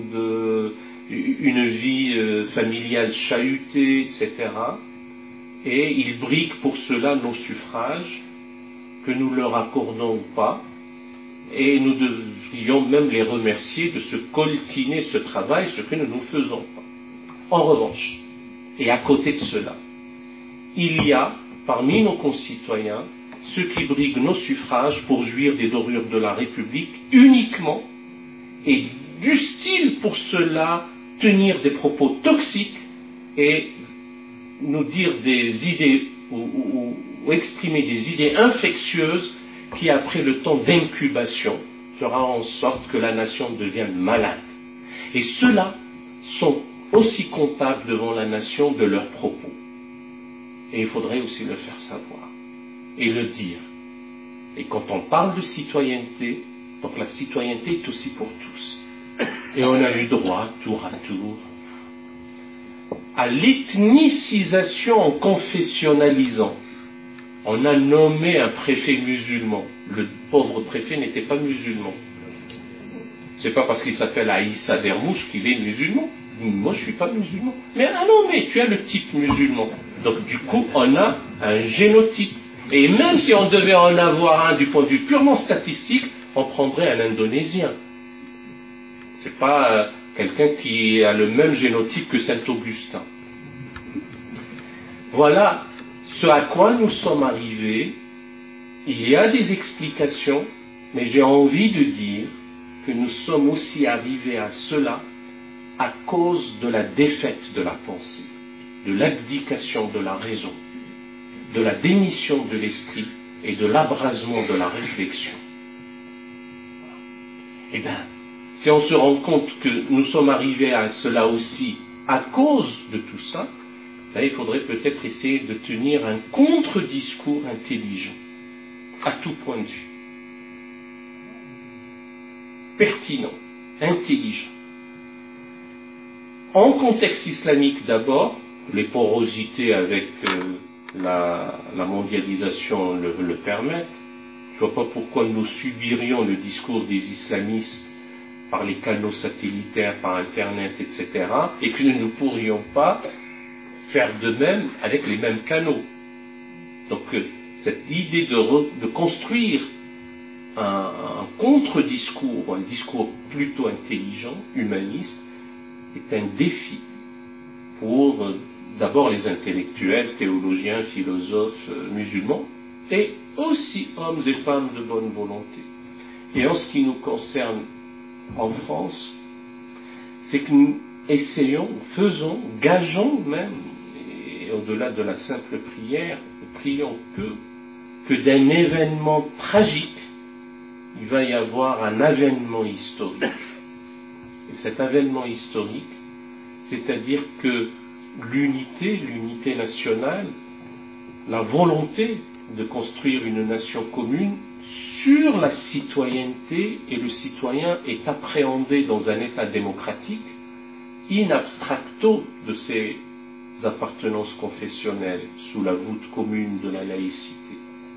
une vie familiale chahutée, etc. Et ils briguent pour cela nos suffrages, que nous leur accordons ou pas, et nous devrions même les remercier de se coltiner ce travail, ce que nous ne faisons pas. En revanche, et à côté de cela, il y a parmi nos concitoyens ceux qui briguent nos suffrages pour jouir des dorures de la République uniquement, et dussent-ils pour cela tenir des propos toxiques et nous dire des idées ou exprimer des idées infectieuses qui, après le temps d'incubation, fera en sorte que la nation devienne malade. Et ceux-là sont aussi comptables devant la nation de leurs propos. Et il faudrait aussi le faire savoir et le dire. Et quand on parle de citoyenneté, donc la citoyenneté est aussi pour tous. Et on a eu droit, tour à tour, à l'ethnicisation en confessionnalisant. On a nommé un préfet musulman. Le pauvre préfet n'était pas musulman. C'est pas parce qu'il s'appelle Aïssa Dermouche qu'il est musulman. Moi, je suis pas musulman. Mais ah non, mais tu as le type musulman. Donc du coup, on a un génotype. Et même si on devait en avoir un du point de vue purement statistique, on prendrait un Indonésien. C'est pas quelqu'un qui a le même génotype que Saint-Augustin. Voilà ce à quoi nous sommes arrivés. Il y a des explications, mais j'ai envie de dire que nous sommes aussi arrivés à cela à cause de la défaite de la pensée, de l'abdication de la raison, de la démission de l'esprit et de l'abrasement de la réflexion. Eh bien, si on se rend compte que nous sommes arrivés à cela aussi à cause de tout ça, là, il faudrait peut-être essayer de tenir un contre-discours intelligent, à tout point de vue. Pertinent, intelligent. En contexte islamique d'abord, les porosités avec la mondialisation le permettent. Je ne vois pas pourquoi nous subirions le discours des islamistes par les canaux satellitaires, par Internet, etc., et que nous ne pourrions pas faire de même avec les mêmes canaux. Donc cette idée de construire un contre-discours, un discours plutôt intelligent, humaniste, est un défi pour d'abord les intellectuels, théologiens, philosophes, musulmans, et aussi hommes et femmes de bonne volonté. Et en ce qui nous concerne en France, c'est que nous essayons, faisons, gageons même, et au-delà de la simple prière, nous prions que d'un événement tragique, il va y avoir un avènement historique. Et cet avènement historique, c'est-à-dire que l'unité nationale, la volonté de construire une nation commune sur la citoyenneté, et le citoyen est appréhendé dans un état démocratique, in abstracto de ses appartenances confessionnelles, sous la voûte commune de la laïcité.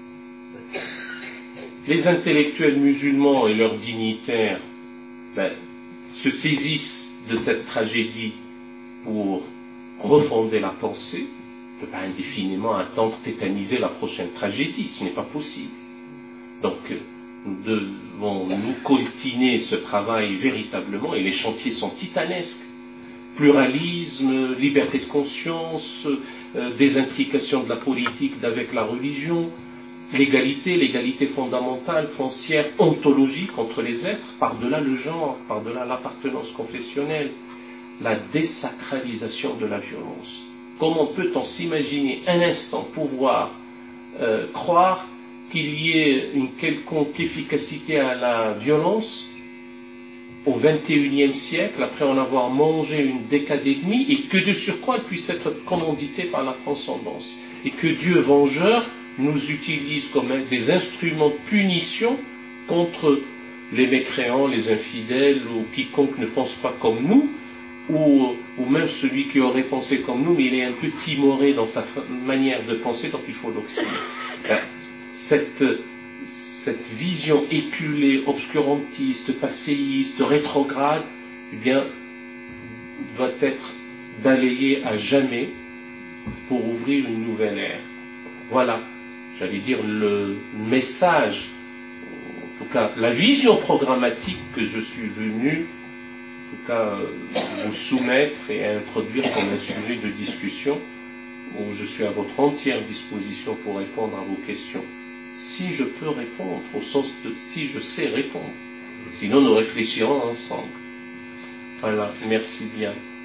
Les intellectuels musulmans et leurs dignitaires se saisissent de cette tragédie pour refonder la pensée. On ne peut pas indéfiniment attendre tétaniser la prochaine tragédie, ce n'est pas possible. Donc devons-nous coltiner ce travail véritablement, et les chantiers sont titanesques. Pluralisme, liberté de conscience, désintrication de la politique avec la religion, l'égalité fondamentale, foncière, ontologique entre les êtres, par-delà le genre, par-delà l'appartenance confessionnelle, la désacralisation de la violence. Comment peut-on s'imaginer un instant pouvoir croire qu'il y ait une quelconque efficacité à la violence au XXIe siècle, après en avoir mangé une décade et demie, et que de surcroît elle puisse être commanditée par la transcendance, et que Dieu vengeur nous utilise comme des instruments de punition contre les mécréants, les infidèles, ou quiconque ne pense pas comme nous, ou même celui qui aurait pensé comme nous, mais il est un peu timoré dans sa manière de penser, donc il faut l'oxyder. Cette vision éculée, obscurantiste, passéiste, rétrograde, eh bien, doit être balayée à jamais pour ouvrir une nouvelle ère. Voilà, j'allais dire, le message, en tout cas, la vision programmatique que je suis venu, en tout cas, vous soumettre et introduire comme un sujet de discussion, où je suis à votre entière disposition pour répondre à vos questions. Si je peux répondre, au sens de si je sais répondre. Sinon, nous réfléchirons ensemble. Voilà, merci bien.